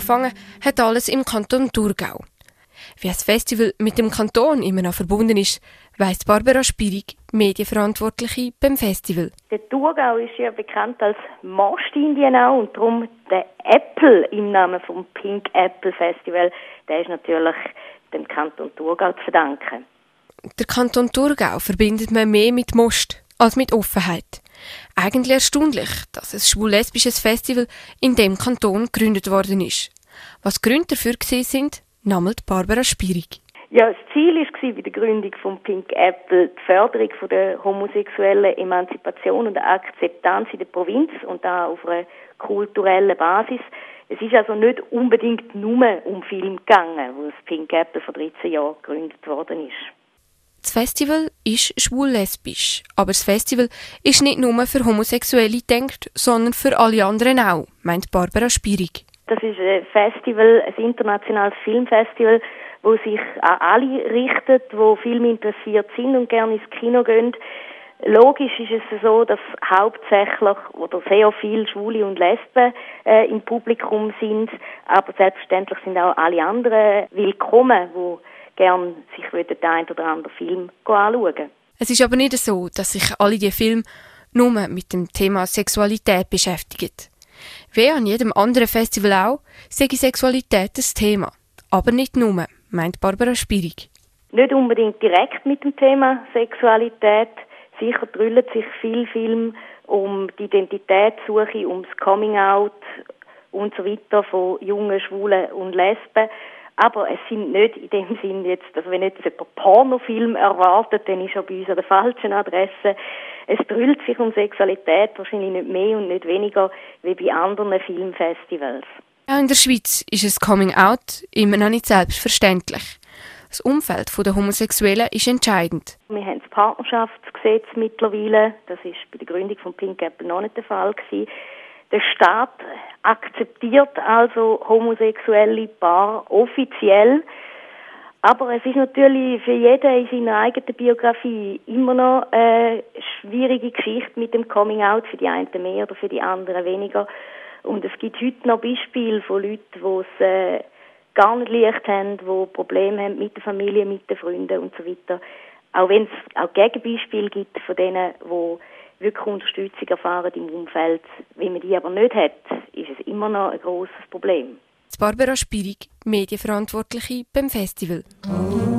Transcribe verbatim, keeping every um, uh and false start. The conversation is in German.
angefangen hat alles im Kanton Thurgau. Wie das Festival mit dem Kanton immer noch verbunden ist, weiss Barbara Spierig, Medienverantwortliche beim Festival. Der Thurgau ist ja bekannt als Mostindien auch und darum der Apple im Namen vom Pink Apple Festival, der ist natürlich dem Kanton Thurgau zu verdanken. Der Kanton Thurgau verbindet man mehr mit Most als mit Offenheit. Eigentlich erstaunlich, dass ein schwul-lesbisches Festival in dem Kanton gegründet worden ist. Was Gründe dafür gewesen sind, namelt Barbara Spierig. Ja, das Ziel war bei der Gründung von Pink Apple die Förderung von der homosexuellen Emanzipation und der Akzeptanz in der Provinz und da auf einer kulturellen Basis. Es ist also nicht unbedingt nur um Film gegangen, wo das Pink Apple vor dreizehn Jahren gegründet worden ist. Das Festival ist schwul-lesbisch, aber das Festival ist nicht nur für Homosexuelle gedacht, sondern für alle anderen auch, meint Barbara Spierig. Das ist ein Festival, ein internationales Filmfestival, wo sich an alle richtet, die Film interessiert sind und gerne ins Kino gehen. Logisch ist es so, dass hauptsächlich oder sehr viele Schwule und Lesben äh, im Publikum sind, aber selbstverständlich sind auch alle anderen willkommen, die gerne sich den einen oder anderen Film anschauen. Es ist aber nicht so, dass sich alle die Filme nur mit dem Thema Sexualität beschäftigen. Wie an jedem anderen Festival auch, sei Sexualität das Thema. Aber nicht nur, meint Barbara Spierig. Nicht unbedingt direkt mit dem Thema Sexualität. Sicher drüllen sich viele Filme um die Identitätssuche, um das Coming-out und so weiter von jungen Schwulen und Lesben. Aber es sind nicht in dem Sinn jetzt, also wenn jetzt jemand Pornofilm erwartet, dann ist er bei uns an der falschen Adresse. Es drüllt sich um Sexualität wahrscheinlich nicht mehr und nicht weniger wie bei anderen Filmfestivals. Auch in der Schweiz ist es Coming-out immer noch nicht selbstverständlich. Das Umfeld der Homosexuellen ist entscheidend. Wir haben das Partnerschaftsgesetz mittlerweile. Das war bei der Gründung von Pink Apple noch nicht der Fall gewesen. Der Staat akzeptiert also homosexuelle Paare offiziell. Aber es ist natürlich für jeden in seiner eigenen Biografie immer noch eine schwierige Geschichte mit dem Coming-out, für die einen mehr oder für die anderen weniger. Und es gibt heute noch Beispiele von Leuten, die es äh, gar nicht leicht haben, die Probleme haben mit der Familie, mit den Freunden und so weiter. Auch wenn es auch Gegenbeispiele gibt von denen, die wirklich Unterstützung erfahren im Umfeld. Wenn man die aber nicht hat, ist es immer noch ein grosses Problem. Barbara Spierig, Medienverantwortliche beim Festival.